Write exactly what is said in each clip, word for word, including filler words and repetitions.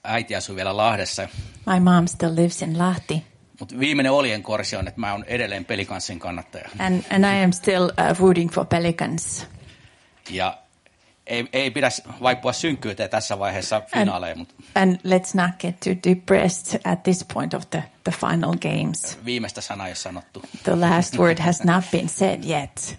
äiti asuu vielä Lahdessa. My mom still lives in Lahti. Mutta viimeinen oljenkorsi on, että mä oon edelleen Pelicansin kannattaja. And, and I am still uh, rooting for Pelicans. Ja ei, ei pidä vaipua synkkyyteen tässä vaiheessa finaaleja. And, and let's not get too depressed at this point of the, the final games. Viimeistä sanaa ei ole sanottu. The last word has not been said yet.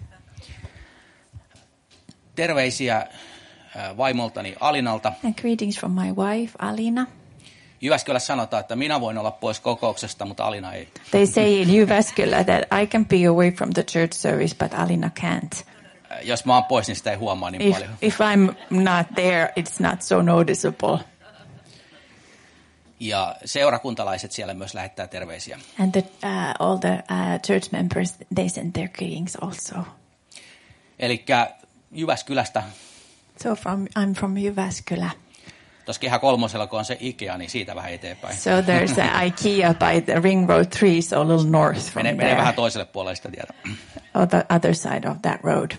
Terveisiä vaimoltani Alinalta. And greetings from my wife, Alina. Jyväskylässä sanotaan, että minä voin olla pois kokouksesta, mutta Alina ei. They say in Jyväskylä that I can be away from the church service, but Alina can't. Jos mä oon pois, niin sitä ei huomaa niin if, paljon. If I'm not there, it's not so noticeable. Ja seurakuntalaiset siellä myös lähettää terveisiä. And the, uh, all the uh, church members, they send their greetings also. Elikkä Jyväskylästä. So from, I'm from Jyväskylä. Tuossa Kehä kolmosella, kun on se Ikea, niin siitä vähän eteenpäin. So there's a IKEA by the Ring Road three, so a little north from mene, there. Mene vähän toiselle puolelle sitä tietä. On the other side of that road.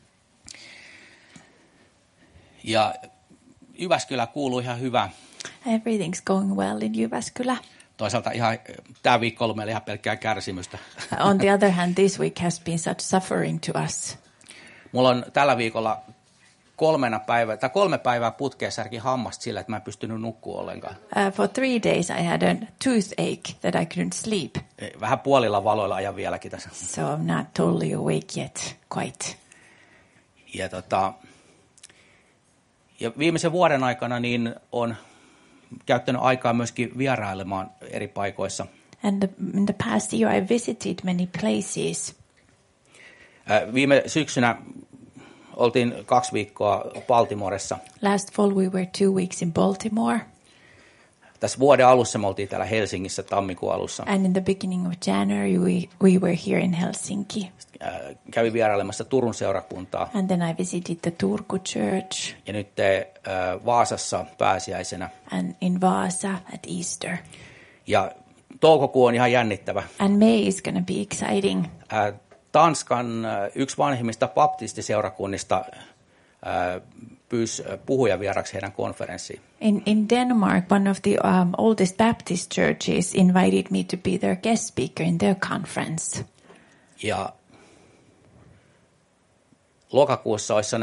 Ja Jyväskylä kuuluu ihan hyvä. Everything's going well in Jyväskylä. Toisaalta ihan, tämä viikko on ollut meillä ihan pelkkää kärsimystä. On the other hand, this week has been such suffering to us. Mulla on tällä viikolla kolmena päivä, tai kolme päivää putkeen särki hammasta sillä, että mä en pystynyt nukkua ollenkaan. Uh, for three days I had a toothache that I couldn't sleep. Vähän puolilla valoilla ajan vieläkin tässä. So I'm not totally awake yet, quite. Ja, tota, ja viimeisen vuoden aikana niin on käyttänyt aikaa myöskin vierailemaan eri paikoissa. And the, in the past year I visited many places. Viime syksynä oltiin kaksi viikkoa Baltimoressa. Last fall we were two weeks in Baltimore. Tässä vuoden alussa me oltiin täällä Helsingissä tammikuun alussa. And in the beginning of January we, we were here in Helsinki. Kävin vierailemassa Turun seurakuntaa. And then I visited the Turku church. Ja nyt te, äh, Vaasassa pääsiäisenä. And in Vaasa at Easter. Ja toukokuu on ihan jännittävä. And May is going to be exciting. Äh, Tanskan äh, yksi vanhimmista baptistiseurakunnista äh, pyysi puhuja vieraksi heidän konferenssiin. In, in Denmark, one of the um, oldest Baptist churches invited me to be their guest speaker in their conference. Ja lokakuussa olisi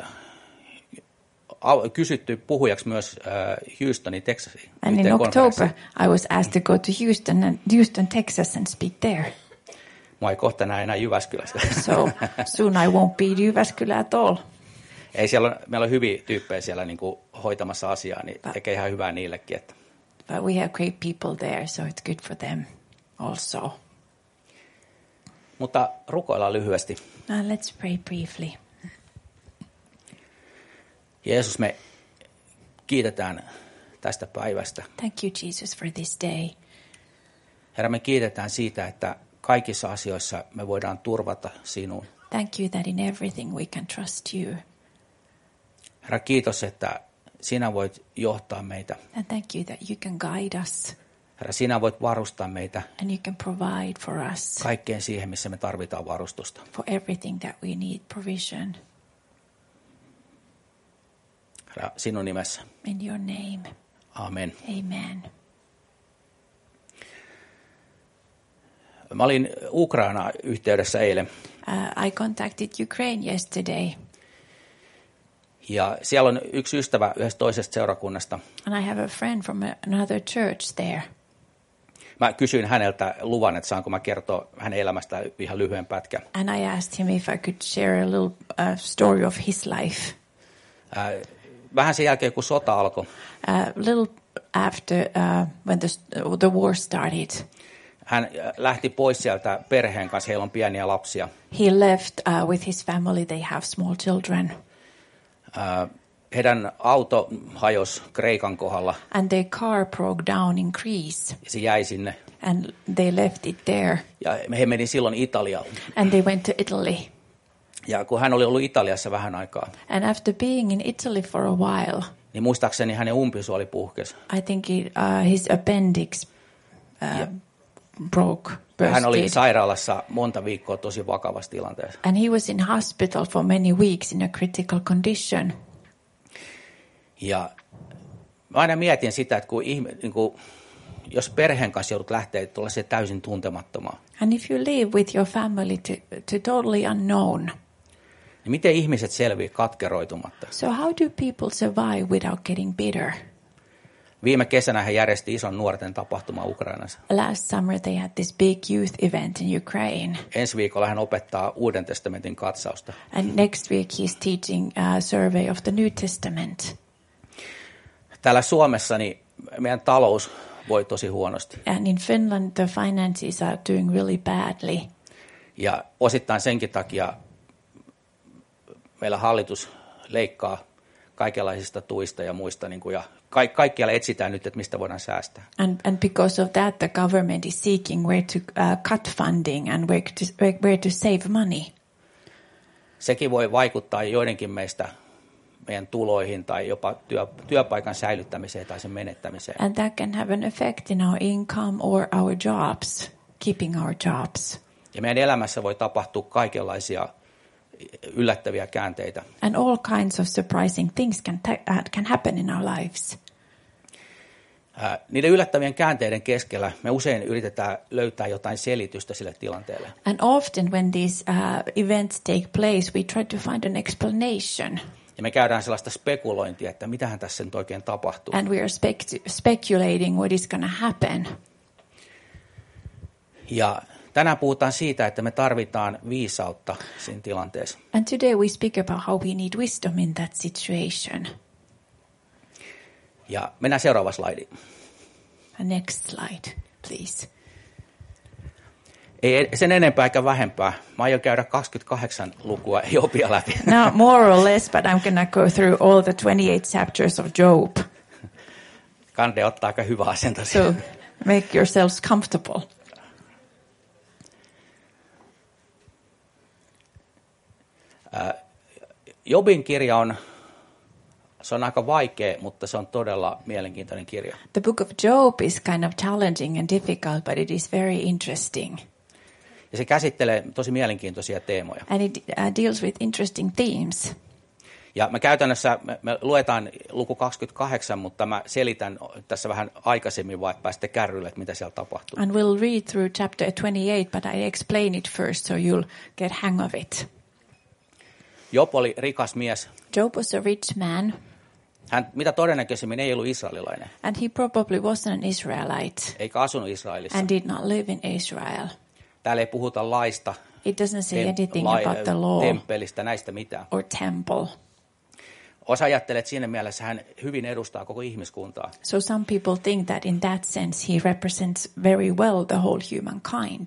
kysytty puhujaksi myös uh, Houstonin, Texasiin. And in October, I was asked to go to Houston, and Houston, Texas, and speak there. Mä ei kohta näe enää Jyväskylässä. So soon I won't be Jyväskylä at all. Ei siellä on, meillä on hyviä tyyppejä siellä niin kuin hoitamassa asiaa, niin but, tekee ihan hyvää niillekin. Että. But we have great people there, so it's good for them also. Mutta rukoillaan lyhyesti. Now let's pray briefly. Jeesus, me kiitetään tästä päivästä. Thank you, Jesus, for this day. Herra, me kiitetään siitä, että kaikissa asioissa me voidaan turvata sinuun. Thank you that in everything we can trust you. Herra, kiitos, että sinä voit johtaa meitä. And thank you that you can guide us. Herra, sinä voit varustaa meitä. And you can provide for us. Kaikkeen siihen, missä me tarvitaan varustusta. For everything that we need provision. Herra, sinun nimessä. In your name. Amen. Amen. Mä olin Ukraina yhteydessä eilen. Uh, I contacted Ukraine yesterday. Ja siellä on yksi ystävä yhdestä toisesta seurakunnasta. And I have a friend from another church there. Mä kysyin häneltä luvan, että saanko mä kertoa hänen elämästään ihan lyhyen pätkän. And I asked him if I could share a little uh, story of his life. Uh, vähän sen jälkeen, kun sota alkoi. A uh, little after uh, when the, uh, the war started. Hän lähti pois sieltä perheen kanssa, heillä on pieniä lapsia. He left uh, with his family, they have small children. Uh, heidän auto hajosi Kreikan kohdalla. And their car broke down in Greece. Se jäi sinne. And they left it there. Ja he meni silloin Italiaan. And they went to Italy. Ja kun hän oli ollut Italiassa vähän aikaa. And after being in Italy for a while. Niin muistaakseni hänen umpisuoli puhkesi. I think it, uh, his appendix uh, yeah. broke. Hän oli sairaalassa monta viikkoa tosi vakavassa tilanteessa. And he was in hospital for many weeks in a critical condition. Ja mä aina mietin sitä, että kun ihme, niin kuin, jos perheen kanssa joudut lähteä tuollaiseen täysin tuntemattomaan. And if you live with your family to, to totally unknown. Niin miten ihmiset selviää katkeroitumatta? So how do people survive without getting bitter? Viime kesänä he järjesti ison nuorten tapahtuma Ukrainassa. Last summer they had this big youth event in Ukraine. Ensi viikolla hän opettaa Uuden testamentin katsausta. And next week he's teaching a survey of the New Testament. Täällä Suomessa niin meidän talous voi tosi huonosti. And in Finland the finances are doing really badly. Ja osittain senkin takia meillä hallitus leikkaa kaikenlaisista tuista ja muista, niin kuin, ja ka- kaikkialla etsitään nyt, että mistä voidaan säästää. And, and because of that, the government is seeking where to uh, cut funding and where to, where, where to save money. Sekin voi vaikuttaa joidenkin meistä meidän tuloihin tai jopa työ, työpaikan säilyttämiseen tai sen menettämiseen. And that can have an effect in our income or our jobs, keeping our jobs. Ja meidän elämässä voi tapahtua kaikenlaisia yllättäviä käänteitä. And all kinds of surprising things can, ta- uh, can happen in our lives. Äh, niiden yllättävien käänteiden keskellä me usein yritetään löytää jotain selitystä sille tilanteelle. And often when these uh, events take place, we try to find an explanation. Ja me käydään sellaista spekulointia, että mitähän tässä nyt oikein tapahtuu. And we are spec- speculating what is going to happen. Ja tänään puhutaan siitä, että me tarvitaan viisautta siinä tilanteessa. And today we speak about how we need wisdom in that situation. Ja mennään seuraava slaidi. Next slide, please. Ei sen enempää eikä vähempää. Mä aion käydä kaksikymmentäkahdeksan lukua Jobia läpi. Now, more or less, but I'm going to go through all the twenty-eight chapters of Job. Kande ottaa aika hyvä asento. So make yourselves comfortable. Jobin kirja on, se on aika vaikea, mutta se on todella mielenkiintoinen kirja. The book of Job is kind of challenging and difficult, but it is very interesting. Ja se käsittelee tosi mielenkiintoisia teemoja. And it uh, deals with interesting themes. Ja me käytännössä, me, me luetaan luku kaksikymmentäkahdeksan, mutta mä selitän tässä vähän aikaisemmin, vaan että pääsitte kärrylle, että mitä siellä tapahtuu. And we'll read through chapter twenty-eight, but I explain it first so you'll get hang of it. Job oli rikas mies. Job was a rich man. Hän mitä todennäköisemmin ei ollut israelilainen. And he probably wasn't an Israelite. Eikä asunut Israelissa. And did not live in Israel. Täällä ei puhuta laista. It doesn't say tem- anything lai- about the law temppelistä, näistä mitään. or temple. Osa ajattelee, että siinä mielessä hän hyvin edustaa koko ihmiskuntaa. So some people think that in that sense he represents very well the whole humankind.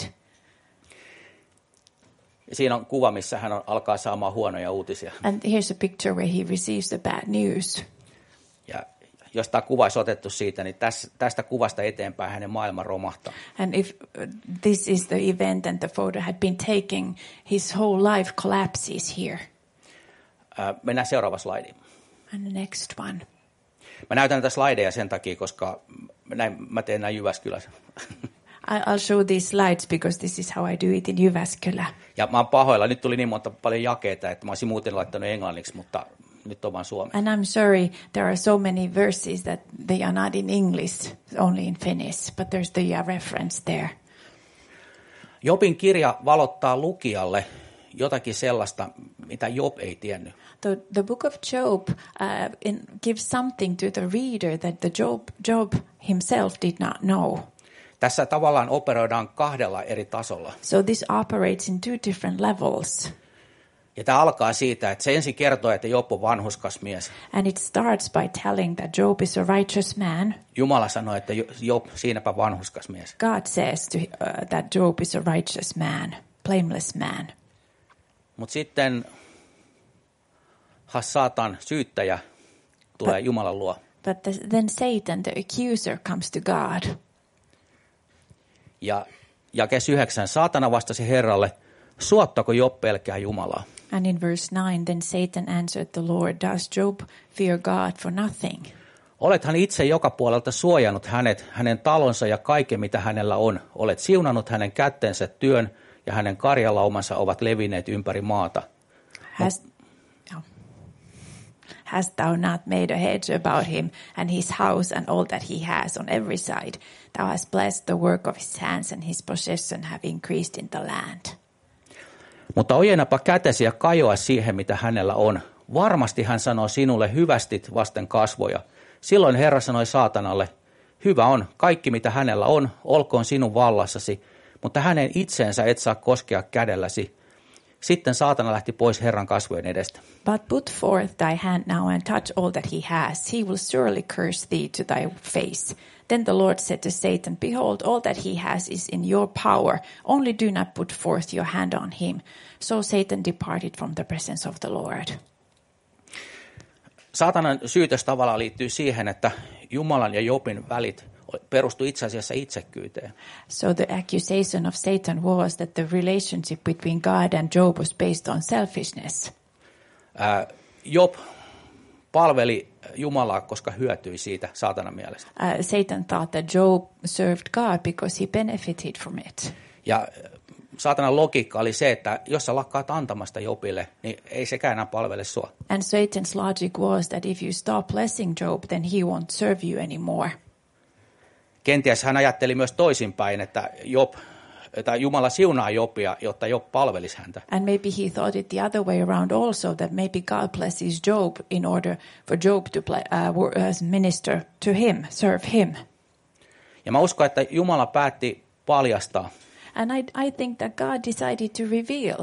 Siinä on kuva, missä hän on, alkaa saamaan huonoja uutisia. And here's a picture where he receives the bad news. Ja jos tämä kuva olisi otettu siitä, niin tästä, tästä kuvasta eteenpäin hänen maailma romahtaa. And if uh, this is the event and the photo had been taken, his whole life collapses here. Äh, mennään seuraava slaidi. And the next one. Mä näytän näitä slideja sen takia, koska näin, mä teen näin Jyväskylässä. I'll show these slides because this is how I do it in Jyväskylä. Ja mä oon pahoilla. Nyt tuli niin monta paljon jakeita, että mä olisin muuten laittanut englanniksi, mutta nyt on vaan suomi. And I'm sorry, there are so many verses that they are not in English, only in Finnish, but there's the uh, reference there. Jobin kirja valottaa lukijalle jotakin sellaista, mitä Job ei tiennyt. The, the book of Job uh, in, gives something to the reader that the Job, Job himself did not know. Tässä tavallaan operoidaan kahdella eri tasolla. So this operates in two different levels. Ja tämä alkaa siitä, että se ensin kertoo, että Job on vanhurskas mies. And it starts by telling that Job is a righteous man. Jumala sanoi, että Job, siinäpä vanhurskas mies. God says to, uh, that Job is a righteous man, blameless man. Mutta sitten Saatan syyttäjä tulee Jumalan luo. But the, then Satan, the accuser, comes to God. Ja jakeessa yhdeksän, saatana vastasi Herralle, suottako Job pelkää Jumalaa? And in verse nine, then Satan answered the Lord, does Job fear God for nothing? Olethan itse joka puolelta suojannut hänet, hänen talonsa ja kaiken, mitä hänellä on. Olet siunannut hänen kättensä työn ja hänen karjalaumansa ovat levinneet ympäri maata. Has, oh. hast thou not made a hedge about him and his house and all that he has on every side? Thou hast blessed the work of his hands, and his possession have increased in the land. Mutta ojennapa kätesi ja kajoa siihen, mitä hänellä on. Varmasti hän sanoo sinulle hyvästit vasten kasvoja. Silloin Herra sanoi saatanalle, hyvä on, kaikki mitä hänellä on, olkoon sinun vallassasi, mutta hänen itseensä et saa koskea kädelläsi. Sitten saatana lähti pois Herran kasvojen edestä. But put forth thy hand now and touch all that he has. He will surely curse thee to thy face. Then the Lord said to Satan, behold, all that he has is in your power. Only do not put forth your hand on him. So Satan departed from the presence of the Lord. Saatanan syytös tavallaan liittyy siihen, että Jumalan ja Jobin välit perustui itse asiassa itsekkyyteen. So the accusation of Satan was that the relationship between God and Job was based on selfishness. Ää, Job palveli Jumalaa, koska hyötyi siitä saatanan mielestä. Uh, Satan thought that Job served God because he benefited from it. Ja saatanan logiikka oli se, että jos sä lakkaat antamasta Jobille, niin ei sekään enää palvele sua. And Satan's logic was that if you stop blessing Job, then he won't serve you anymore. Kenties hän ajatteli myös toisinpäin, että Job, tai Jumala siunaa Jobia, jotta Job palvelisi häntä. And maybe he thought it the other way around also, that maybe God blesses Job in order for Job to play, uh, minister to him, serve him. Ja mä uskon, että Jumala päätti paljastaa. And I, I think that God decided to reveal.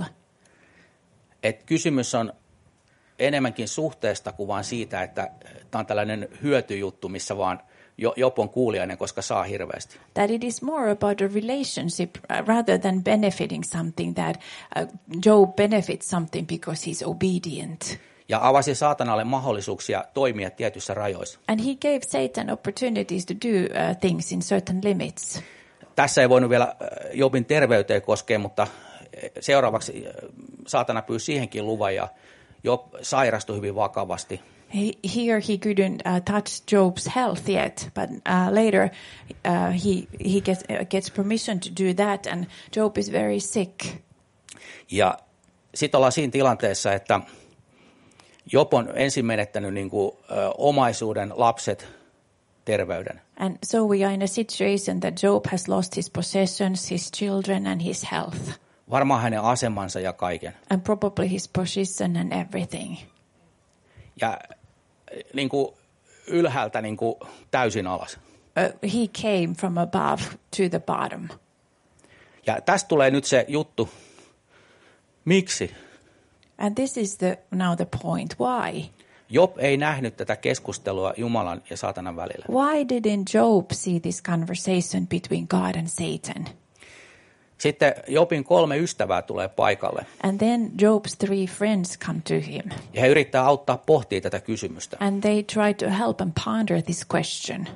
Että kysymys on enemmänkin suhteesta kuin vaan siitä, että tämä on tällainen hyötyjuttu, missä vaan Job on kuulijainen, koska saa hirveästi. That it is more about a relationship uh, rather than benefiting something, that uh, Job benefits something because he's obedient. Ja avasi saatanalle mahdollisuuksia toimia tietyissä rajoissa. And he gave Satan opportunities to do uh, things in certain limits. Tässä ei voinut vielä Jobin terveyteen koskea, mutta seuraavaksi saatana pyysi siihenkin luvan ja Job sairastui hyvin vakavasti. Here he couldn't uh, touch Job's health yet, but uh, later uh, he he gets uh, gets permission to do that, and Job is very sick. Ja sitten ollaan siinä tilanteessa, että Job on ensin menettänyt niin kuin, ö, omaisuuden, lapset, terveyden. And so we are in a situation that Job has lost his possessions, his children, and his health. Varmaan hänen asemansa ja kaiken. And probably his position and everything. Ja niin kuin ylhäältä niin kuin täysin alas. Uh, he came from above to the bottom. Ja tästä tulee nyt se juttu. Miksi? And this is the now the point. Why? Job ei nähnyt tätä keskustelua Jumalan ja saatanan välillä. Why didn't Job see this conversation between God and Satan? Sitten Jobin kolme ystävää tulee paikalle. And then Job's three friends come to him. Ja he yrittää auttaa pohtia tätä kysymystä. And they try to help him ponder this question.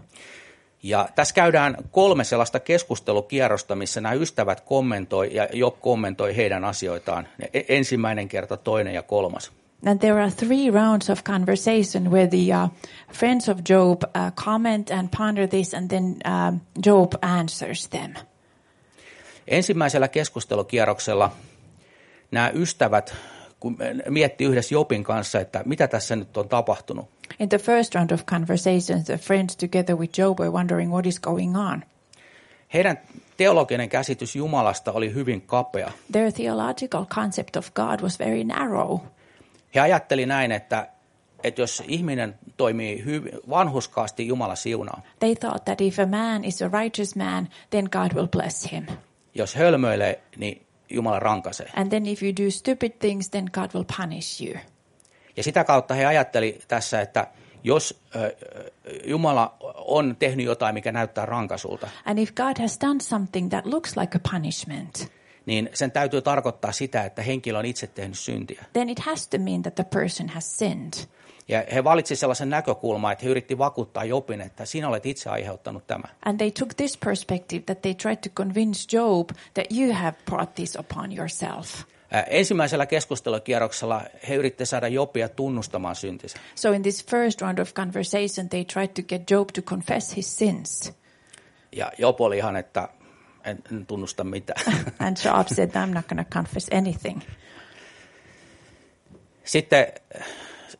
Ja tässä käydään kolme sellaista keskustelukierrosta, missä nämä ystävät kommentoi ja Job kommentoi heidän asioitaan. Ensimmäinen kerta, toinen ja kolmas. And there are three rounds of conversation where the uh, friends of Job uh, comment and ponder this, and then uh, Job answers them. Ensimmäisellä keskustelukierroksella nämä ystävät kun miettii yhdessä Jobin kanssa, että mitä tässä nyt on tapahtunut. In the first round of conversations, the friends together with Job were wondering what is going on. Heidän teologinen käsitys Jumalasta oli hyvin kapea. Their theological concept of God was very narrow. He ajatteli näin, että, että jos ihminen toimii hyvin, vanhurskaasti, Jumala siunaa. They thought that if a man is a righteous man, then God will bless him. Jos hölmöilee, niin Jumala rankaisee. And then if you do stupid things, then God will punish you. Ja sitä kautta he ajatteli tässä, että jos äh, Jumala on tehnyt jotain, mikä näyttää rankaisulta, And if God has done something that looks like a punishment, niin sen täytyy tarkoittaa sitä, että henkilö on itse tehnyt syntiä. then it has to mean that the person has sinned. Ja he valitsivat sellaisen näkökulman, että he yritti vakuuttaa Jobin, että sinä olet itse aiheuttanut tämän. And they took this perspective that they tried to convince Job that you have brought this upon yourself. Äh, ensimmäisellä keskustelukierroksella he yrittivät saada Jobia tunnustamaan syntinsä. So in this first round of conversation, they tried to get Job to confess his sins. Ja Job oli ihan, että en, en tunnusta mitään. And Job said, I'm not going to confess anything. Sitten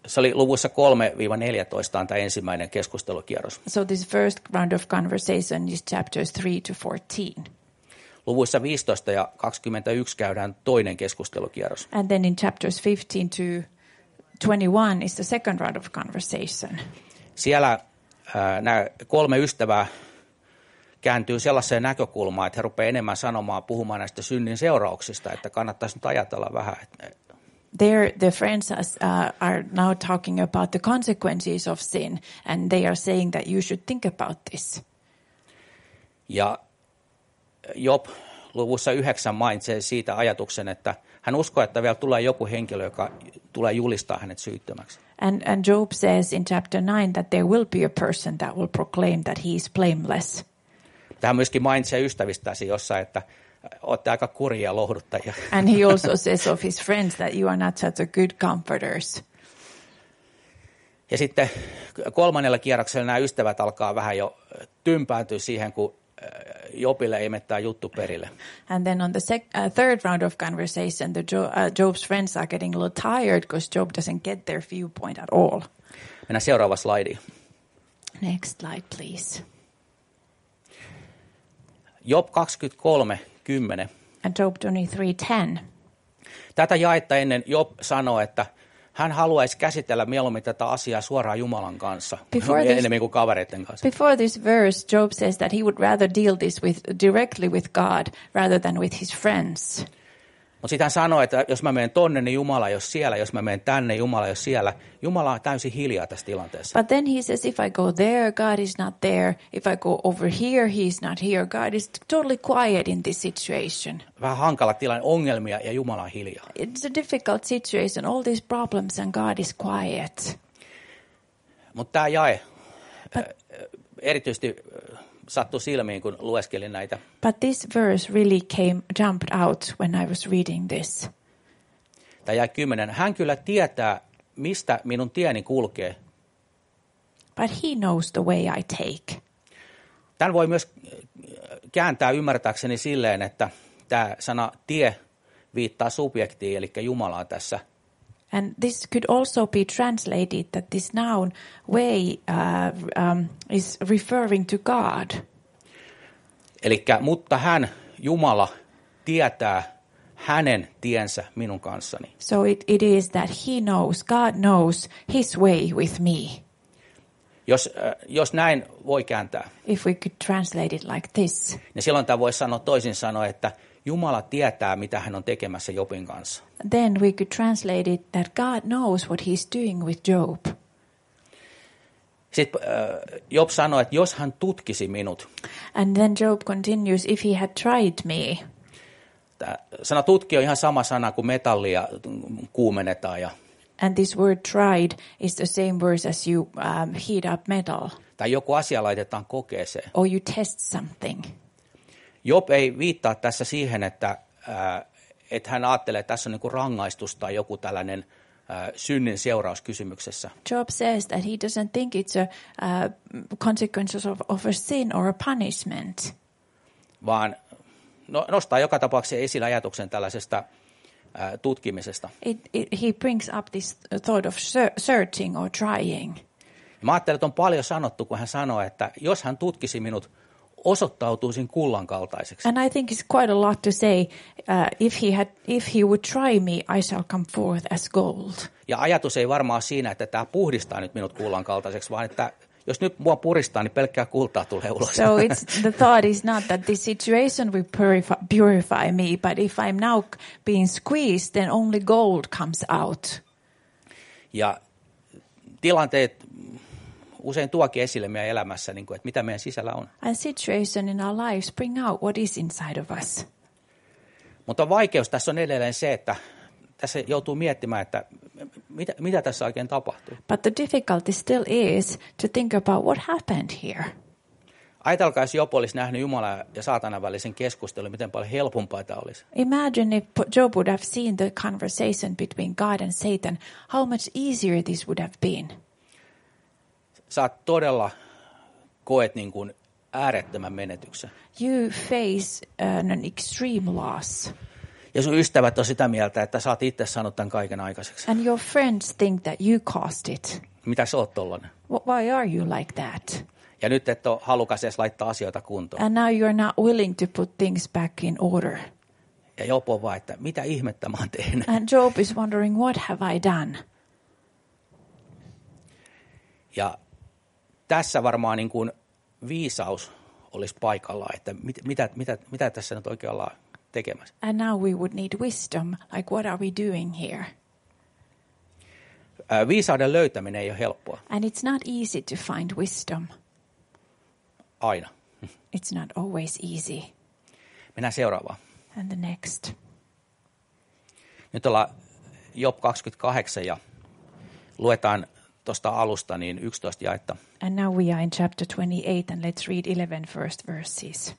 Se oli luvussa kolme neljätoista on tämä ensimmäinen keskustelukierros. So this first round of conversation is chapters three to fourteen. Luvuissa viisitoista ja kaksikymmentäyksi käydään toinen keskustelukierros. And then in chapters fifteen to twenty-one is the second round of conversation. Siellä äh, nämä kolme ystävää kääntyy sellaiseen näkökulmaan, että he rupeavat enemmän sanomaan, puhumaan näistä synnin seurauksista, että kannattaisi nyt ajatella vähän. Että There, the friends as, uh, are now talking about the consequences of sin, and they are saying that you should think about this. Ja Job luvussa yhdeksän mainitsee siitä ajatuksen, että hän uskoo, että vielä tulee joku henkilö, joka tulee julistaa hänet syyttömäksi. And, and Job says in chapter nine that there will be a person that will proclaim that he is blameless. Tähän myöskin mainitsee ystävistäsi jossain, että olette aika kurjia lohduttajia. And he also says of his friends that you are not such a good comforters. Ja sitten kolmannella kierroksella nämä ystävät alkaa vähän jo tympääntyä siihen, kun Jobille ei mene tämä juttu perille. And then on the sec- uh, third round of conversation, the jo- uh, Job's friends are getting a little tired because Job doesn't get their viewpoint at all. Mennään seuraava slaidi. Next slide, please. Job kaksikymmentäkolme kymmenen. And Job twenty-three ten. Tätä jaetta ennen Job sanoi, että hän haluaisi käsitellä mieluummin tätä asiaa suoraan Jumalan kanssa, this, enemmän kuin kavereiden kanssa. Before this verse, Job says that he would rather deal this with directly with God rather than with his friends. Mutta sitten hän sanoi, että jos mä menen tonne, niin Jumala jos siellä, jos mä menen tänne, Jumala jos siellä. Jumala on täysin hiljaa tässä tilanteessa. But then he says, if I go there, God is not there. If I go over here, he is not here. God is totally quiet in this situation. Vähän hankala tilanne, ongelmia ja Jumala on hiljaa. It's a difficult situation, all these problems and God is quiet. Mutta tämä jae But, erityisesti sattui silmiin, kun lueskelin näitä. But this verse really came, jumped out when I was reading this. Tämä jäi kymmenen. Hän kyllä tietää, mistä minun tieni kulkee. But he knows the way I take. Tämän voi myös kääntää ymmärtääkseni silleen, että tämä sana tie viittaa subjektiin, eli Jumalaa tässä. And this could also be translated that this noun way uh, um, is referring to God. Eli mutta hän, Jumala, tietää hänen tiensä minun kanssani. So it, it is that he knows, God knows his way with me. Jos, äh, jos näin voi kääntää, if we could translate it like this, niin silloin tämä voisi sanoa toisin sanoen, että Jumala tietää, mitä hän on tekemässä Jobin kanssa. then we could translate it that God knows what he's doing with Job. Sitten äh, Job sanoi, että jos hän tutkisi minut. And then Job continues, if he had tried me. Tämä sana tutki on ihan sama sana kuin metallia kuumennetaan. Ja, And this word tried is the same word as you um, heat up metal. Tai joku asia laitetaan kokeeseen. Or you test something. Job ei viittaa tässä siihen, että, äh, että hän ajattelee, että tässä on niin kuin rangaistus tai joku tällainen äh, synnin seuraus kysymyksessä. Job says that he doesn't think it's a uh, consequences of, of a sin or a punishment. Vaan no, nostaa joka tapauksessa esille ajatuksen tällaisesta äh, tutkimisesta. It, it, he brings up this thought of ser- searching or trying. Mä ajattelen, että on paljon sanottu, kun hän sanoo, että jos hän tutkisi minut, osoittautuisin kullan kaltaiseksi. And I think it's quite a lot to say, uh, if he had, if he would try me, I shall come forth as gold. Ja ajatus ei varmaan ole siinä, että tämä puhdistaa nyt minut kullan kaltaiseksi, vaan että jos nyt mua puristaa, niin pelkkää kultaa tulee ulos. So it's, the thought is not that this situation will purify, purify me, but if I'm now being squeezed, then only gold comes out. Ja tilanteet usein tuokin esille meidän elämässä, niin kuin, että mitä meidän sisällä on. And situation in our lives bring out what is inside of us. Mutta vaikeus tässä on edelleen se, että tässä joutuu miettimään, että mitä, mitä tässä oikein tapahtuu. But the difficulty still is to think about what happened here. Ajatelkaa, jos Job olisi nähnyt Jumalan ja saatanan välisen keskustelun, miten paljon helpompaa tämä olisi. Imagine if Job would have seen the conversation between God and Satan, how much easier this would have been. Sä todella koet niin kuin äärettömän menetyksen. You face uh, an extreme loss. Ja sun ystävät on sitä mieltä, että sä oot itse saanut tämän kaiken aikaiseksi. And your friends think that you caused it. Mitä sä oot tollanen? Why are you like that? Ja nyt et ole halukas edes laittaa asioita kuntoon. And now you're not willing to put things back in order. Ja Job on vaan, että mitä ihmettä mä oon tehnyt. And Job is wondering, what have I done? Ja tässä varmaan niin kuin viisaus olisi paikallaan, että mit, mitä, mitä, mitä tässä nyt oikein ollaan tekemässä. And now we would need wisdom, like what are we doing here? Ää, viisauden löytäminen ei ole helppoa. And it's not easy to find wisdom. Aina. It's not always easy. Mennään seuraavaan. And the next. Nyt ollaan Job kaksikymmentäkahdeksan ja luetaan tuosta alusta niin yksitoista jaetta. And now we are in chapter twenty-eight and let's read eleven first verses.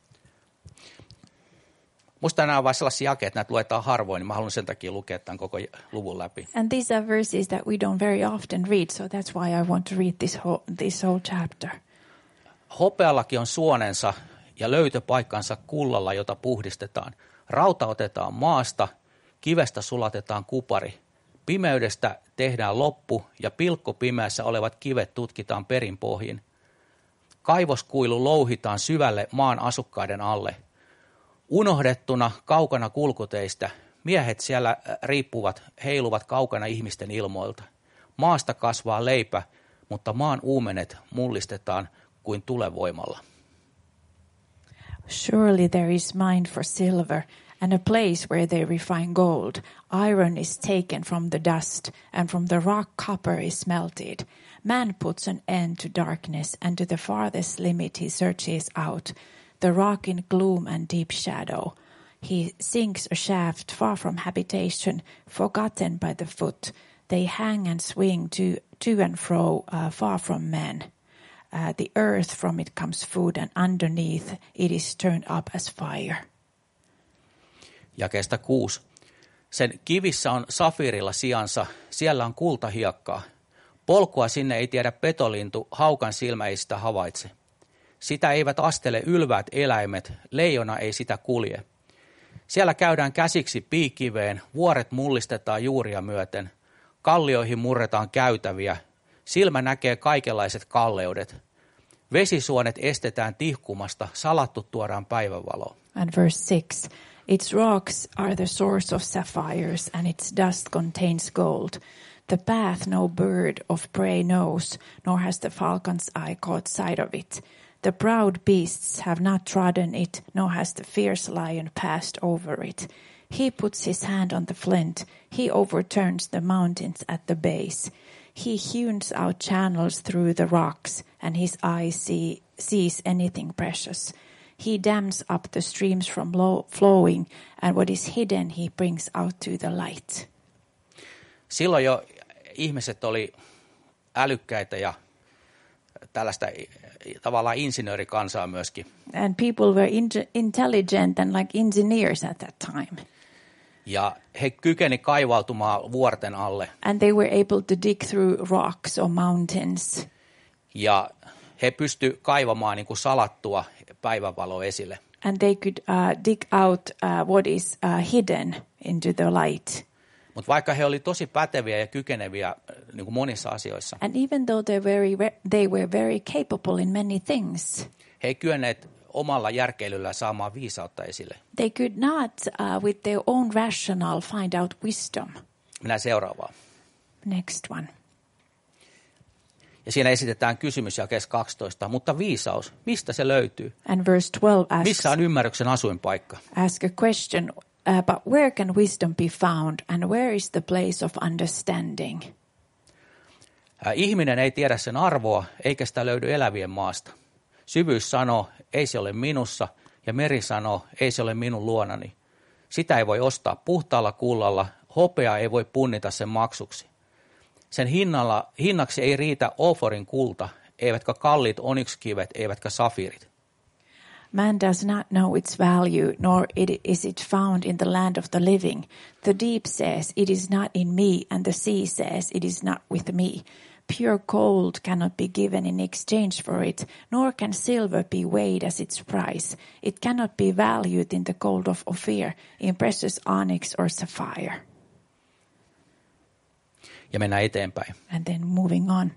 Musta nämä on vain sellaisia jakeet, että näitä luetaan harvoin, niin mä haluan sen takia lukea tämän koko luvun läpi. And these are verses that we don't very often read, so that's why I want to read this whole, this whole chapter. Hopeallakin on suonensa ja löytöpaikkansa kullalla, jota puhdistetaan. Rauta otetaan maasta, kivestä sulatetaan kupari. Pimeydestä tehdään loppu ja pilkkopimeässä olevat kivet tutkitaan perin pohjin. Kaivoskuilu louhitaan syvälle maan asukkaiden alle. Unohdettuna kaukana kulkuteistä, miehet siellä riippuvat, heiluvat kaukana ihmisten ilmoilta. Maasta kasvaa leipä, mutta maan uumenet mullistetaan kuin tulevoimalla. Surely there is mine for silver, and a place where they refine gold. Iron is taken from the dust, and from the rock copper is melted. Man puts an end to darkness, and to the farthest limit he searches out. The rock in gloom and deep shadow. He sinks a shaft far from habitation, forgotten by the foot. They hang and swing to, to and fro, uh, far from men. Uh, the earth, from it comes food, and underneath it is turned up as fire. Jakeesta kuusi. Sen kivissä on safiirilla sijansa, siellä on kultahiekkaa. Polkua sinne ei tiedä petolintu, haukan silmä ei sitä havaitse. Sitä eivät astele ylväät eläimet, leijona ei sitä kulje. Siellä käydään käsiksi piikiveen, vuoret mullistetaan juuria myöten, kallioihin murretaan käytäviä, silmä näkee kaikenlaiset kalleudet. Vesisuonet estetään tihkumasta, salattu tuodaan päivänvaloon. And verse six. Its rocks are the source of sapphires, and its dust contains gold. The path no bird of prey knows, nor has the falcon's eye caught sight of it. The proud beasts have not trodden it, nor has the fierce lion passed over it. He puts his hand on the flint, he overturns the mountains at the base. He hews out channels through the rocks, and his eye see, sees anything precious. He dams up the streams from low, flowing, and what is hidden he brings out to the light. Silloin jo ihmiset oli älykkäitä ja tällaista tavallaan insinöörikansaa myöskin. And people were in- intelligent and like engineers at that time. Ja he kykeni kaivautumaan vuorten alle. And they were able to dig through rocks or mountains. Ja he pysty kaivamaan niin kuin salattua päivänvaloa esille. And they could uh, dig out uh, what is uh, hidden into the light. Mutta vaikka he oli tosi päteviä ja kykeneviä niin kuin monissa asioissa. And even though they very they were very capable in many things. He ei kyenneet omalla järkeilyllä saamaan viisautta esille. They could not uh, with their own rationale find out wisdom. Mennään seuraavaan. Next one. Ja siinä esitetään kysymys jakeessa kaksitoista, mutta viisaus, mistä se löytyy? And verse twelve asks, missä on ymmärryksen asuinpaikka? Ask a question, uh, but where can wisdom be found, and where is the place of understanding? Äh, ihminen ei tiedä sen arvoa, eikä sitä löydy elävien maasta. Syvyys sanoo, ei se ole minussa, ja meri sanoo, ei se ole minun luonani. Sitä ei voi ostaa puhtaalla kullalla, hopea ei voi punnita sen maksuksi. Sen hinnalla, hinnaksi ei riitä Oforin kulta, eivätkä kalliit onyxkivet, eivätkä safirit. Man does not know its value, nor it is it found in the land of the living. The deep says, it is not in me, and the sea says, it is not with me. Pure gold cannot be given in exchange for it, nor can silver be weighed as its price. It cannot be valued in the gold of Ophir, in precious onyx or sapphire. Ja mennään eteenpäin. And then moving on.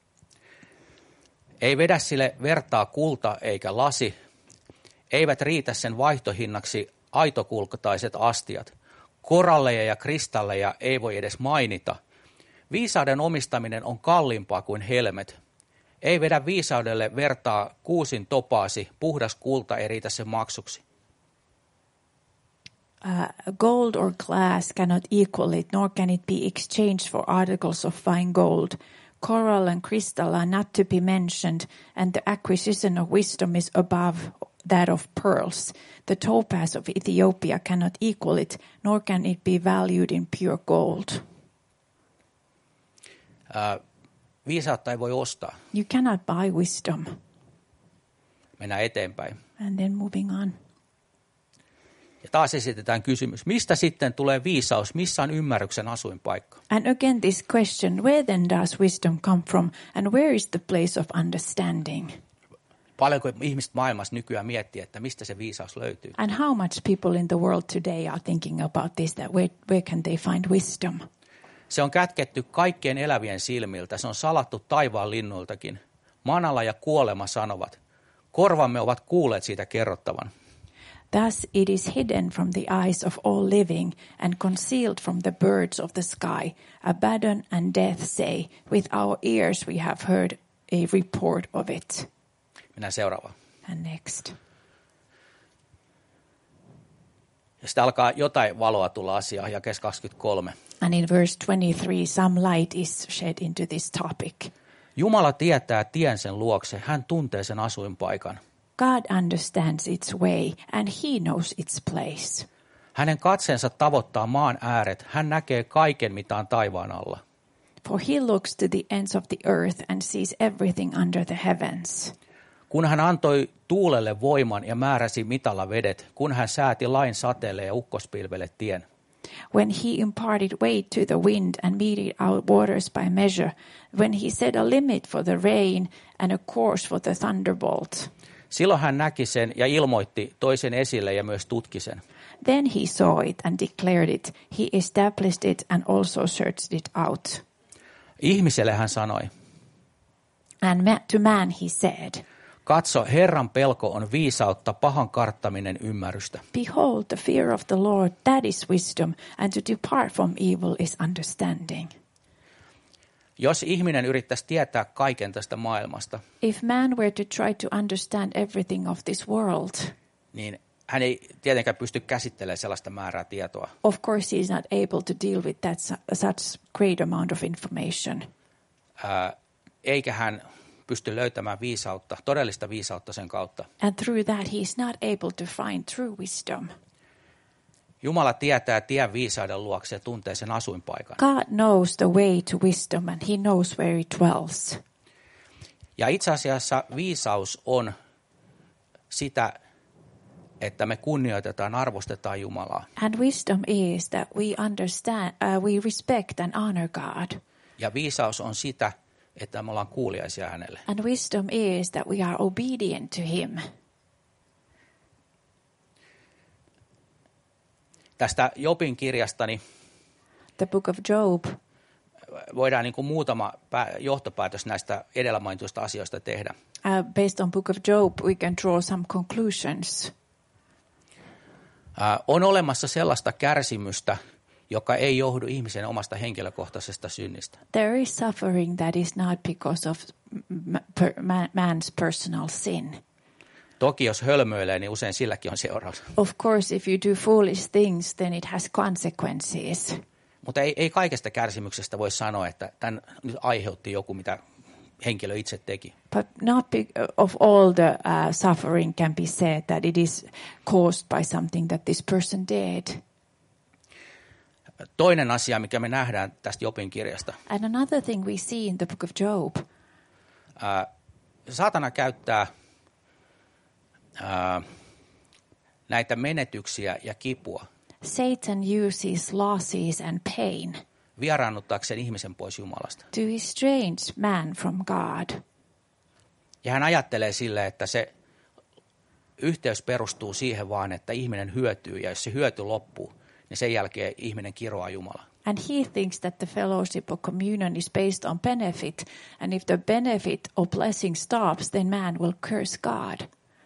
Ei vedä sille vertaa kulta eikä lasi. Eivät riitä sen vaihtohinnaksi aitokulkutaiset astiat. Koralleja ja kristalleja ei voi edes mainita. Viisauden omistaminen on kalliimpaa kuin helmet. Ei vedä viisaudelle vertaa kuusin topaasi, puhdas kulta ei riitä sen maksuksi. Uh, gold or glass cannot equal it, nor can it be exchanged for articles of fine gold. Coral and crystal are not to be mentioned, and the acquisition of wisdom is above that of pearls. The topaz of Ethiopia cannot equal it, nor can it be valued in pure gold. Uh, viisautta ei voi ostaa. You cannot buy wisdom. Mennään eteenpäin. And then moving on. Ja taas esitetään kysymys, mistä sitten tulee viisaus, missä on ymmärryksen asuinpaikka? And again this question, where then does wisdom come from, and where is the place of understanding? Paljonko ihmiset maailmassa nykyään miettii, että mistä se viisaus löytyy? And how much people in the world today are thinking about this, that where, where can they find wisdom? Se on kätketty kaikkien elävien silmiltä, se on salattu taivaan linnuiltakin. Manala ja kuolema sanovat, korvamme ovat kuulleet siitä kerrottavan. Thus it is hidden from the eyes of all living and concealed from the birds of the sky. Abaddon and death say, with our ears we have heard a report of it. Mennään seuraavaan. And next. Ja sitten alkaa jotain valoa tulla asiaa, jakeessa kaksikymmentäkolme. And in verse twenty-three, some light is shed into this topic. Jumala tietää tien sen luokse, hän tuntee sen asuinpaikan. God understands its way, and he knows its place. Hänen katseensa tavoittaa maan ääret, hän näkee kaiken, mitä on taivaan alla. For he looks to the ends of the earth and sees everything under the heavens. Kun hän antoi tuulelle voiman ja määräsi mitalla vedet, kun hän sääti lain sateelle ja ukkospilvelle tien. When he imparted weight to the wind and meted out waters by measure, when he set a limit for the rain and a course for the thunderbolt. Silloin hän näki sen ja ilmoitti toisen esille ja myös tutki sen. Then he saw it and declared it. He established it and also searched it out. Ihmiselle hän sanoi. And to man he said, katso, Herran pelko on viisautta, pahan karttaminen ymmärrystä. behold, the fear of the Lord, that is wisdom, and to depart from evil is understanding. Jos ihminen yrittäisi tietää kaiken tästä maailmasta, If man were to try to understand everything of this world, niin hän ei tietenkään pysty käsittelemään sellaista määrää tietoa. of course he is not able to deal with that su- such great amount of information. Ää, eikä hän pysty löytämään viisautta, todellista viisautta sen kautta. And through that he is not able to find true wisdom. Jumala tietää tien viisauden luokse ja tuntee sen asuinpaikan. God knows the way to wisdom and he knows where it dwells. Ja itse asiassa viisaus on sitä, että me kunnioitetaan, arvostetaan Jumalaa. And wisdom is that we understand, uh, we respect and honor God. Ja viisaus on sitä, että me ollaan kuuliaisia hänelle. And wisdom is that we are obedient to him. Tästä Jobin kirjastani The book of Job, voidaan niin kuin muutama johtopäätös näistä edellä mainituista asioista tehdä. uh, based on book of Job, we can draw some conclusions. Uh, on olemassa sellaista kärsimystä, joka ei johdu ihmisen omasta henkilökohtaisesta synnistä. There is suffering that is not because of m- per, man, man's personal sin. Toki jos hölmöilee, niin usein silläkin on seuraus. Of course, if you do foolish things, then it has consequences. Mutta ei, ei kaikesta kärsimyksestä voi sanoa, että tämän nyt aiheutti joku, mitä henkilö itse teki. But not be, of all the uh, suffering can be said that it is caused by something that this person did. Toinen asia, mikä me nähdään tästä Jobin kirjasta. And another thing we see in the book of Job, Ää, saatana käyttää ää, näitä menetyksiä ja kipua Satan uses losses and pain vieraannuttaakseen ihmisen pois Jumalasta. to estrange man from God. Ja hän ajattelee sille, että se yhteys perustuu siihen vaan, että ihminen hyötyy, ja jos se hyöty loppuu, niin sen jälkeen ihminen kiroaa Jumalaa. And he thinks that the fellowship or communion is based on benefit, and if the benefit or blessing stops, then man will curse God.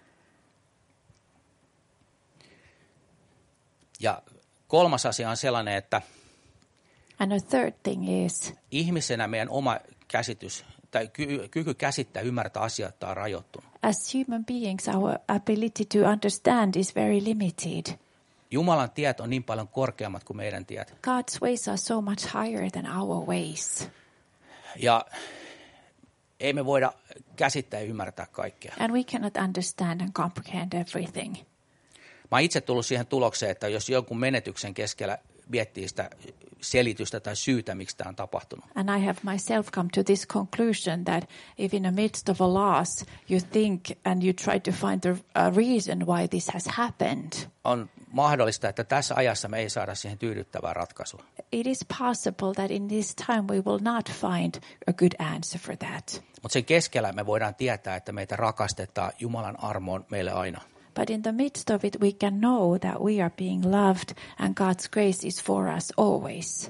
Ja kolmas asia on sellainen, että And a third thing is, ihmisenä meidän oma käsitys tai ky- kyky käsittää ymmärtää asiat on rajoittunut. as human beings, our ability to understand is very limited. Jumalan tiet on niin paljon korkeammat kuin meidän tiet. God's ways are so much higher than our ways. Ja ei me voida käsittää ja ymmärtää kaikkea. And we cannot understand and comprehend everything. Mä oon itse tullut siihen tulokseen, että jos jonkun menetyksen keskellä miettii sitä selitystä tai syytä, miksi tämä on tapahtunut. And I have myself come to this conclusion that if in the midst of a loss you think and you try to find the uh, reason why this has happened, On mahdollista, että tässä ajassa me ei saada siihen tyydyttävää ratkaisua. it is possible that in this time we will not find a good answer for that. Mutta sen keskellä me voidaan tietää, että meitä rakastetaan Jumalan armoon meille aina. But in the midst of it we can know that we are being loved and God's grace is for us always.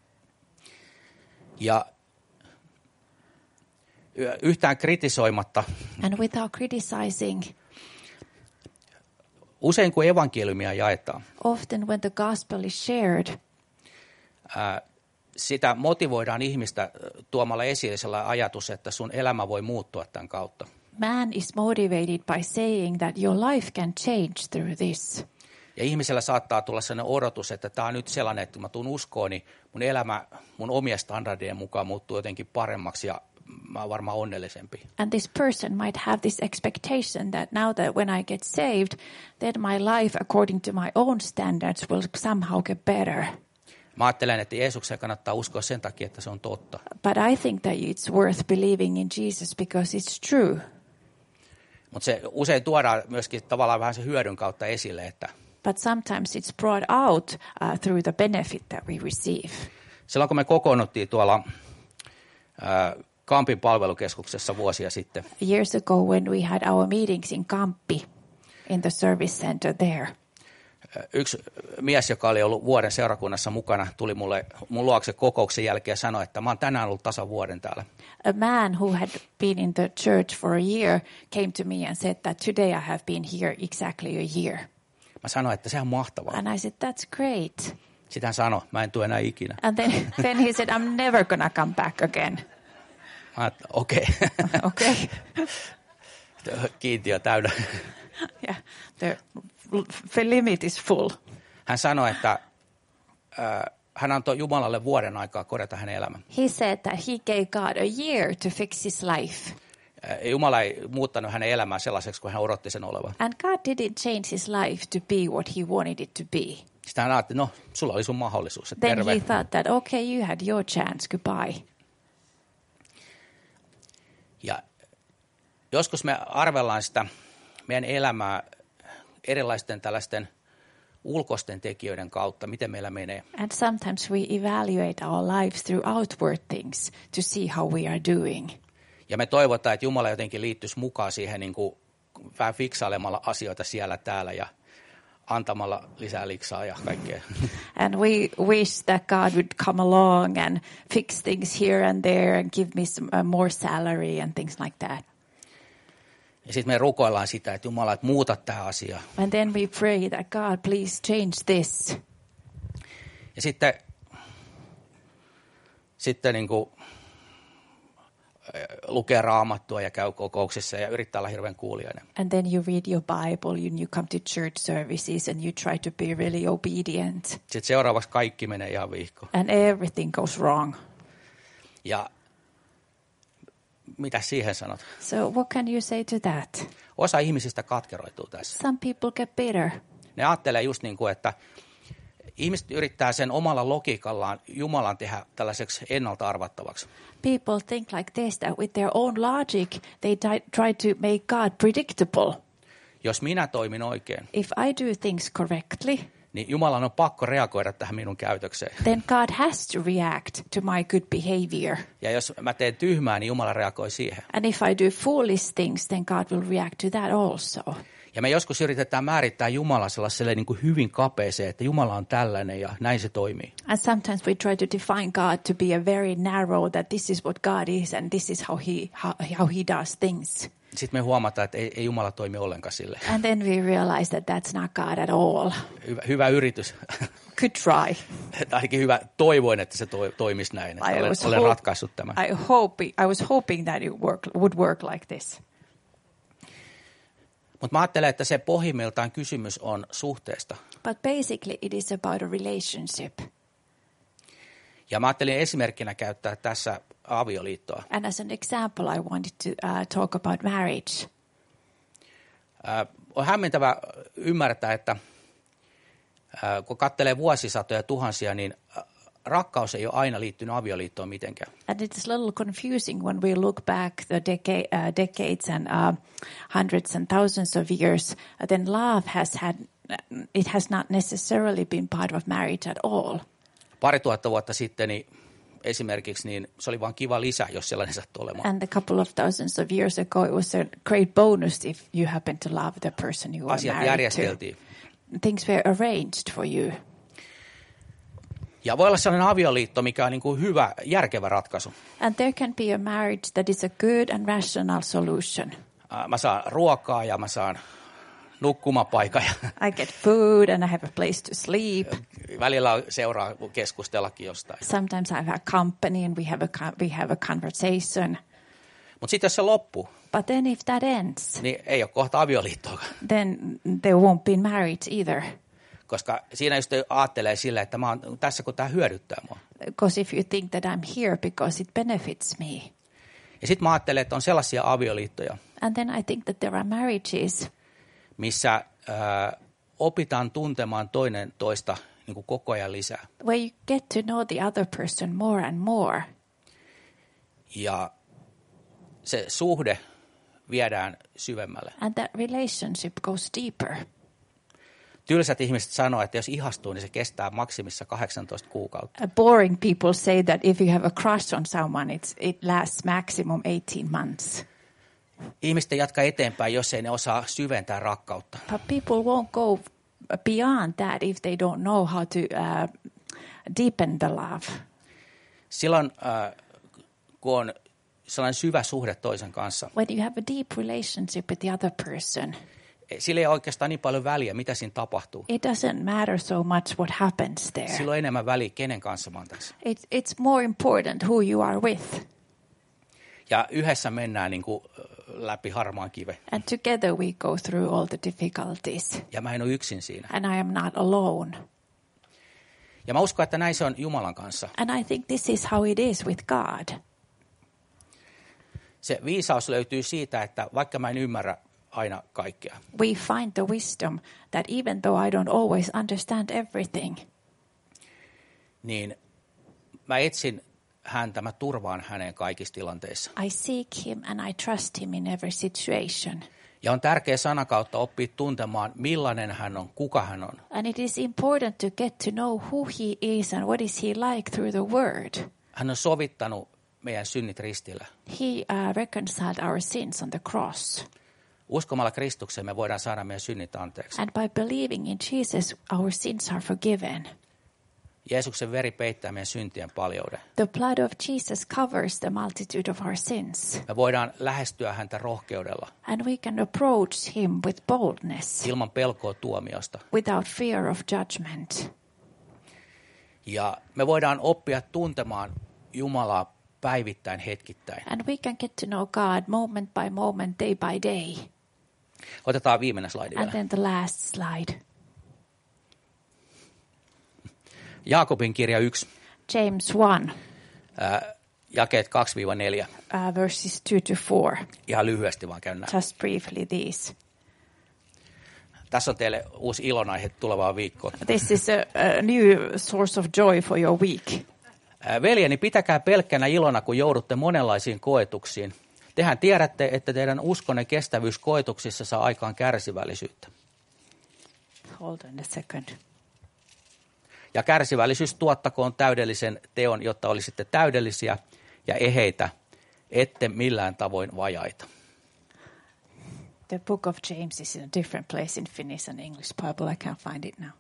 Ja yhtään kritisoimatta, And without criticizing, usein kun evankeliumia jaetaan, often when the gospel is shared, ää, sitä motivoidaan ihmistä tuomalla esille sellainen ajatus, että sun elämä voi muuttua tämän kautta. man is motivated by saying that your life can change through this. Ja ihmisellä saattaa tulla sellainen odotus, että tämä on nyt sellainen, että kun mä tuun uskoon, niin mun elämä mun omien standardien mukaan muuttuu jotenkin paremmaksi ja mä oon varmaan onnellisempi. And this person might have this expectation that now that when I get saved, then my life according to my own standards will somehow get better. Mä ajattelen, että Jeesukseen kannattaa uskoa sen takia, että se on totta. But I think that it's worth believing in Jesus because it's true. Mutta se usein tuodaan myöskin tavallaan vähän se hyödyn kautta esille, että But sometimes it's brought out uh, through the benefit that we receive. silloin kun me kokoonnuttiin tuolla ää, Kampin palvelukeskuksessa vuosia sitten, Years ago when we had our meetings in Kamppi, in the service center there, yksi mies, joka oli ollut vuoden seurakunnassa mukana, tuli mulle mun luokse kokouksen jälkeen ja sanoi, että mä oon tänään ollut tasan vuoden täällä. a man who had been in the church for a year came to me and said that today I have been here exactly a year. Mä sanoin, että sehän on mahtavaa. And I said, that's great. Sitten hän sanoi, mä en tule enää ikinä. And then, then he said, I'm never going to come back again. Mä ajattelin, okei. Okay. Kiintiö täynnä. Yeah, the f- limit is full. Hän sanoi, että äh, hän antoi Jumalalle vuoden aikaa korjata hänen elämän. He said that he gave God a year to fix his life. Äh, Jumala ei muuttanut hänen elämää sellaiseksi, kun hän odotti sen olevan. And God didn't change his life to be what he wanted it to be. Sitten hän ajatteli, no, sulla oli sun mahdollisuus, että Then terve. he thought that, okay, you had your chance, goodbye. Ja joskus me arvellaan sitä meidän elämää erilaisten tällaisten ulkoisten tekijöiden kautta, miten meillä menee. And sometimes we evaluate our lives through outward things to see how we are doing. Ja me toivotaan, että Jumala jotenkin liittyisi mukaan siihen niin kuin vähän fiksailemalla asioita siellä täällä ja antamalla lisää liksaa ja kaikkea. And we wish that God would come along and fix things here and there and give me some uh, more salary and things like that. Ja sitten me rukoillaan sitä, että Jumala, että muuta tämä asia. And then we pray that God, please change this. Ja sitten, sitten niin kuin lukee raamattua ja käy kokouksissa ja yrittää olla hirveän kuulijainen. And then you read your Bible and you come to church services and you try to be really obedient. Sitten seuraavaksi kaikki menee ihan vihkoon. And everything goes wrong. Ja mitä siihen sanot? So what can you say to that? Osa ihmisistä katkeroituu tässä. Some people get bitter. Ne ajattelee just niin kuin, että ihmiset yrittää sen omalla logiikallaan Jumalan tehdä tällaiseksi ennalta arvattavaksi. People think like this, that with their own logic, they di- try to make God predictable. Jos minä toimin oikein, If I do things correctly, niin Jumalan on pakko reagoida tähän minun käytökseen. then God has to react to my good behavior. Ja jos mä teen tyhmää, niin Jumala reagoi siihen. And if I do foolish things, then God will react to that also. Ja me joskus yritetään määrittää Jumala sellaiselle niin kuin hyvin kapeeseen, että Jumala on tällainen ja näin se toimii. And sometimes we try to define God to be a very narrow, that this is what God is and this is how he, how, how he does things. Sitten me huomataan, että ei, ei Jumala toimi ollenkaan sille. And then we realize that that's not God at all. Hyvä, hyvä yritys. Good try. Ainakin hyvä toivoin, että se toi, toimisi näin. Että olen, olen ratkaissut tämän. I, hope, I was hoping that it work, would work like this. Mutta mä ajattelen, että se pohjimmiltaan kysymys on suhteesta. But basically it is about a relationship. Ja mä ajattelin esimerkkinä käyttää tässä avioliittoa. And as an example, I wanted to uh, talk about marriage. Äh, on hämmentävä ymmärtää, että äh, kun katselee vuosisatoja tuhansia, niin rakkaus ei ole aina liittynyt avioliittoon mitenkään. And it is a little confusing when we look back the decade, uh, decades and uh, hundreds and thousands of years. Uh, then love has had, it has not necessarily been part of marriage at all. Pari tuhatta vuotta sitten niin esimerkiksi niin se oli vain kiva lisä, jos sellainen sattui olemaan. And a couple of thousands of years ago, it was a great bonus if you happen to love the person you were Asiat married järjesteltiin. to. Things were arranged for you. Ja voi olla sellainen avioliitto, mikä on niin kuin hyvä, järkevä ratkaisu. And there can be a marriage that is a good and rational solution. Mä saan ruokaa ja mä saan nukkumapaikan. I get food and I have a place to sleep. Välillä on seuraa keskustellakin jostain. Sometimes I have company and we have a, we have a conversation. Mutta sitten jos se loppuu, But then if that ends, niin ei ole kohta avioliittoa. then there won't be marriage either. Koska siinä just ajattelee sillä, että mä oon tässä, kun tämä hyödyttää mua. Because if you think that I'm here because it benefits me. Ja sitten mä ajattelen, että on sellaisia avioliittoja, And then I think that there are marriages missä äh, opitaan tuntemaan toinen toista niin kuin koko ajan lisää. where you get to know the other person more and more. Ja se suhde viedään syvemmälle. And that relationship goes deeper. Tylsät ihmiset sanoo, että jos ihastuu, niin se kestää maksimissa kahdeksantoista kuukautta. Uh, boring people say that if you have a crush on someone, it's, it lasts maximum eighteen months. Ihmisten jatka eteenpäin, jos ei ne osaa syventää rakkautta. But people won't go beyond that if they don't know how to uh, deepen the love. Silloin, äh, kun on sellainen syvä suhde toisen kanssa, When you have a deep relationship with the other person, sillä ei ole oikeastaan niin paljon väliä, mitä siinä tapahtuu. it doesn't matter so much what happens there. Silloin on enemmän väliä, kenen kanssa mä oon tässä. It's, it's more important who you are with. Ja yhdessä mennään niin kuin läpi harmaan kiven. And together we go through all the difficulties. Ja mä en ole yksin siinä. And I am not alone. Ja mä uskon, että näin se on Jumalan kanssa. And I think this is how it is with God. Se viisaus löytyy siitä, että vaikka mä en ymmärrä aina kaikkea, We find the wisdom that even though I don't always understand everything, niin mä etsin häntä, mä turvaan hänen kaikissa tilanteissa. I seek him and I trust him in every situation. Ja on tärkeä sanan kautta oppia tuntemaan, millainen hän on, kuka hän on. And it is important to get to know who he is and what is he like through the word. Hän on sovittanut meidän synnit ristillä. He uh, reconciled our sins on the cross. Uskomalla Kristukseen me voidaan saada meidän synnit anteeksi. And by believing in Jesus, our sins are forgiven. Jeesuksen veri peittää meidän syntien paljouden. The blood of Jesus covers the multitude of our sins. Me voidaan lähestyä häntä rohkeudella, And we can approach him with boldness, ilman pelkoa tuomiosta. without fear of judgment. Ja me voidaan oppia tuntemaan Jumalaa päivittäin, hetkittäin. And we can get to know God moment by moment, day by day. Otetaan viimeinen slaidi And vielä. then the last slide. Jaakobin kirja yksi, James one, äh, jakeet kaksi neljä. uh, verses two to four. Ihan lyhyesti vaan käyn näin. Just briefly these. Tässä on teille uusi ilonaihe tulevaa viikkoa. This is a, a new source of joy for your week. Äh, Veljeni, pitäkää pelkkänä ilona, kun joudutte monenlaisiin koetuksiin. Tehän tiedätte, että teidän uskonne kestävyys koetuksissa saa aikaan kärsivällisyyttä. Hold on a second. Ja kärsivällisyys tuottakoon täydellisen teon, jotta olisitte täydellisiä ja eheitä, ette millään tavoin vajaita. The book of James is in a different place in Finnish and English Bible. I can't find it now.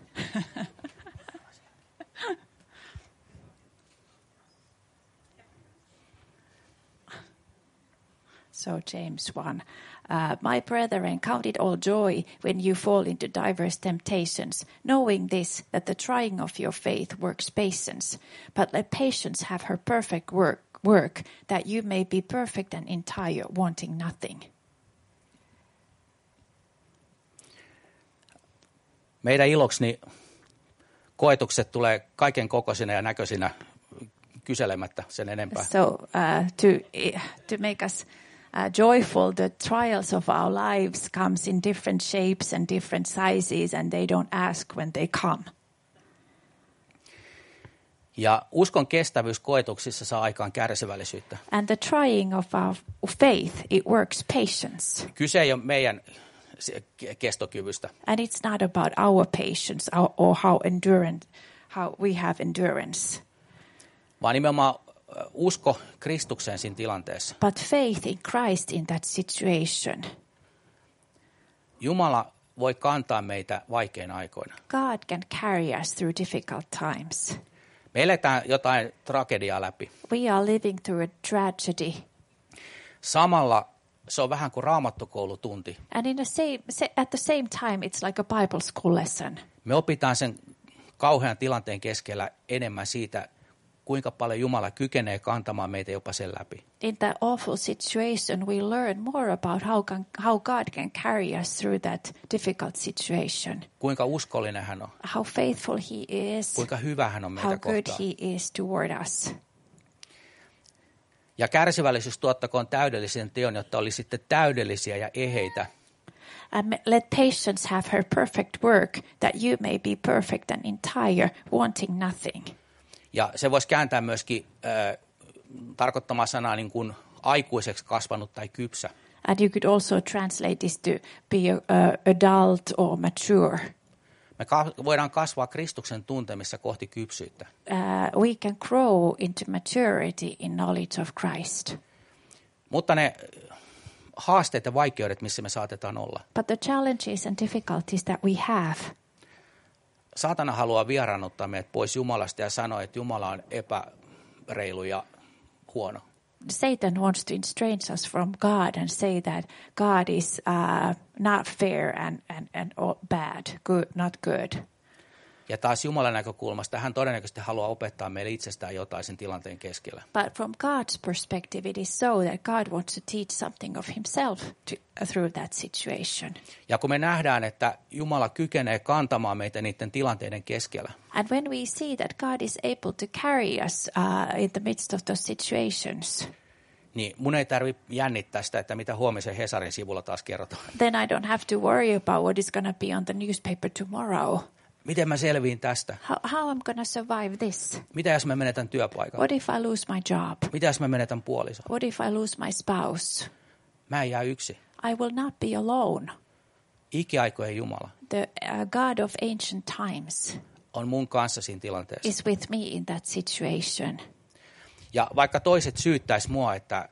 So James one, uh, my brethren, count it all joy when you fall into diverse temptations, knowing this, that the trying of your faith works patience. But let patience have her perfect work, work, that you may be perfect and entire, wanting nothing. Meidän ilokseni koetukset tulee kaiken kokoisina ja näköisinä kyselemättä sen enempää. So uh, to to make us uh, joyful, the trials of our lives comes in different shapes and different sizes, and they don't ask when they come. Ja uskon kestävyys koetuksissa saa aikaan kärsivällisyyttä. And the trying of our faith, it works patience. Kyse ei ole meidän kestokyvystä. And it's not about our patience or, or how endurance, how we have endurance. Vaan nimenomaan usko Kristukseen siinä tilanteessa. But faith in Christ in that situation. Jumala voi kantaa meitä vaikeina aikoina. God can carry us through difficult times. Me eletään jotain tragediaa läpi. We are living through a tragedy. Samalla se on vähän kuin raamattokoulutunti. And in the same, at the same time, it's like a Bible school lesson. Me opitaan sen kauhean tilanteen keskellä enemmän siitä, kuinka paljon Jumala kykenee kantamaan meitä jopa sen läpi. In that awful situation, we learn more about how, can, how God can carry us through that difficult situation. Kuinka uskollinen hän on. How faithful he is. Kuinka hyvä hän on meitä how kohtaan. How good he is toward us. Ja kärsivällisyys tuottakoon täydellisen teon, jotta olisitte täydellisiä ja eheitä. And let patience have her perfect work, that you may be perfect and entire, wanting nothing. Ja se voisi kääntää myöskin äh, tarkoittamaan sanaa niin kuin aikuiseksi kasvanut tai kypsä. And you could also translate this to be a, a adult or mature. Me ka- voidaan kasvaa Kristuksen tuntemissa kohti kypsyyttä. Uh, we can grow into maturity in knowledge of Christ. Mutta ne haasteet ja vaikeudet, missä me saatetaan olla. But the challenges and difficulties that we have. Saatana haluaa vieraannuttaa meidät pois Jumalasta ja sanoa, että Jumala on epäreilu ja huono. Satan wants to estrange us from God and say that God is uh, not fair and, and, and bad, good, not good. Ja taas Jumalan näkökulmasta hän todennäköisesti haluaa opettaa meille itsestään jotain sen tilanteen keskellä. But from God's perspective, it is so that God wants to teach something of himself to, uh, through that situation. Ja kun me nähdään, että Jumala kykenee kantamaan meitä niiden tilanteiden keskellä. And when we see that God is able to carry us uh, in the midst of those situations. Niin mun ei tarvitse jännittää sitä, että mitä huomisen Hesarin sivulla taas kerrotaan. Then I don't have to worry about what is going to be on the newspaper tomorrow. Miten mä selviin tästä? How, how I'm going to survive this? Mitä jos mä menetän työpaikan? What if I lose my job? Mitä jos mä menetän puolison? What if I lose my spouse? Mä en jää yksi. I will not be alone. Ikiaikojen Jumala The uh, God of ancient times on mun kanssa siinä tilanteessa. is with me in that situation. Ja vaikka toiset syyttäis mua, että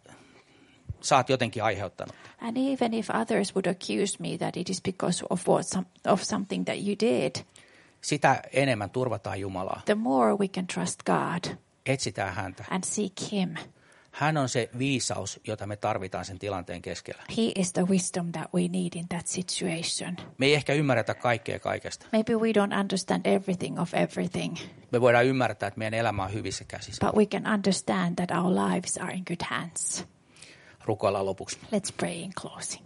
sä oot jotenkin aiheuttanut. And even if others would accuse me that it is because of what some, of something that you did, sitä enemmän turvataan Jumalaa. the more we can trust God Etsitään häntä. and seek him. Hän on se viisaus, jota me tarvitaan sen tilanteen keskellä. He is the wisdom that we need in that situation. Me ei ehkä ymmärretä kaikkea kaikesta. Maybe we don't understand everything of everything, Me voidaan ymmärtää, että meidän elämä on hyvissä käsissä. but we can understand that our lives are in good hands. Rukoillaan lopuksi. Let's pray in closing.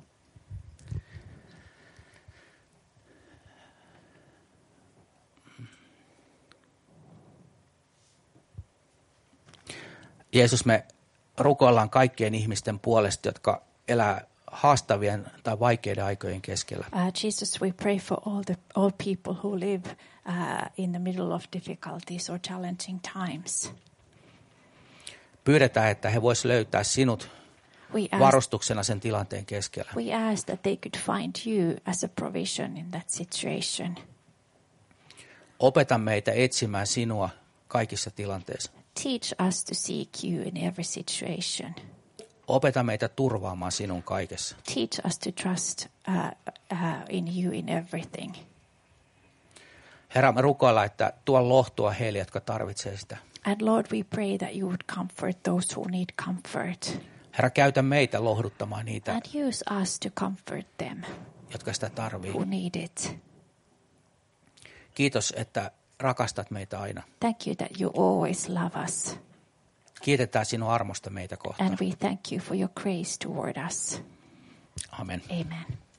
Jeesus, me rukoillaan kaikkien ihmisten puolesta, jotka elää haastavien tai vaikeiden aikojen keskellä. Uh, Jesus, we pray for all the all people who live uh, in the middle of difficulties or challenging times. Pyydetään, että he vois löytää sinut We ask, varustuksena sen tilanteen keskellä. we ask that they could find you as a provision in that situation. Opeta meitä etsimään sinua kaikissa tilanteissa. Teach us to seek you in every situation. Opeta meitä turvaamaan sinun kaikessa. Teach us to trust uh, uh, in you in everything. Herra, me rukoillaan, että tuo lohtua heille, jotka tarvitsevat sitä. And Lord, we pray that you would comfort those who need comfort. Herra, käytä meitä lohduttamaan niitä, And use us to comfort them jotka sitä tarvii. who need it. Kiitos, että rakastat meitä aina. Thank you that you always love us. Kiitetään sinun armosta meitä kohtaan. And we thank you for your grace toward us. Amen. Amen.